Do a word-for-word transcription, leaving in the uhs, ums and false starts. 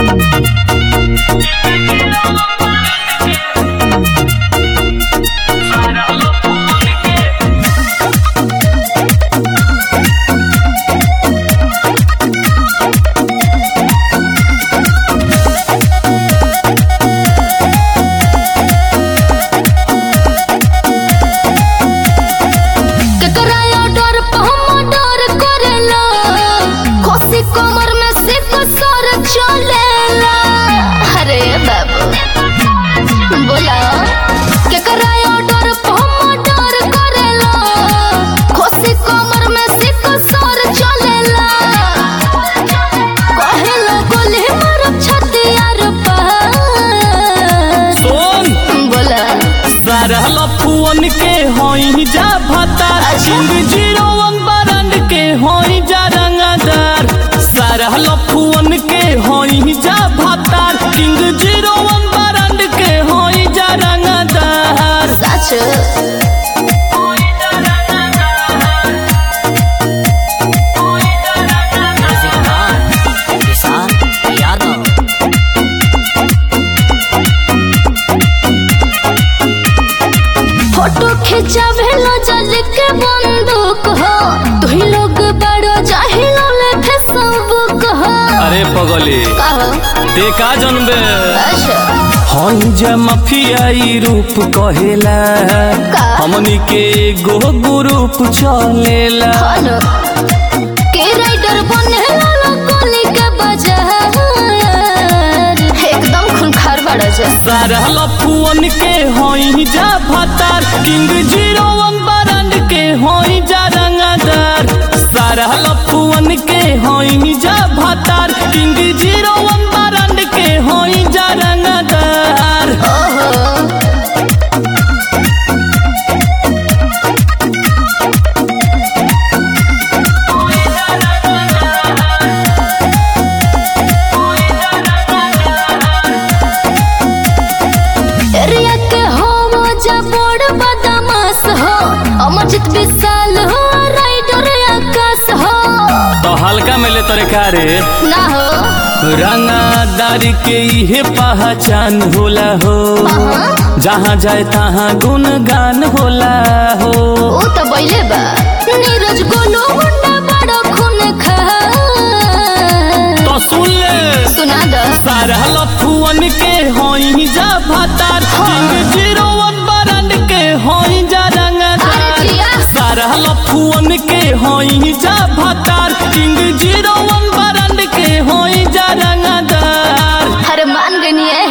लफुअन के होई जा भता किंग जीरो वन ब्रांड के होई जा रंगदार। सारा लफुअन के होई जा भता किंग जीरो वन ब्रांड के होई जा रंगदार। सच फोटो खिंचावेला जल के बंदूक हो तुही लोग बड़ो जाहिल ले फेसबुक हो। अरे पगली ते का जनबे हई जे माफियाई रूप कहेला हमनी के गो ग्रुप चलेला के राइडर बनेला लोकली के बाजार एकदम खूंखार बड़ा जा। सारा लफुअन के होई जा भतार किंग जीरो वन ब्रांड के होई जा रंगदार। सारा लफुअन के होई जा भतार किंग जीरो वन ब्रांड के होई जा रंगदार। अमरजीत विशाल हो राइडर आकाश हो तो हल्का मिले तोरे कारे ना हो रंगदारी के ये पहचान होला हो जहाँ जाए तहाँ गुणगान होला हो। ओ तो बैले बा नीरज गोलू मुंडा बड़ा खून खा तो सुन ले सुना दो। सारा लफुअन के होई जा भतार किंग जीरो वन ब्रांड के होई जा सारा लफुअन के होई जा भतार किंग जीरो वन ब्रांड के होई जा रंगदार। अरे मान गई है।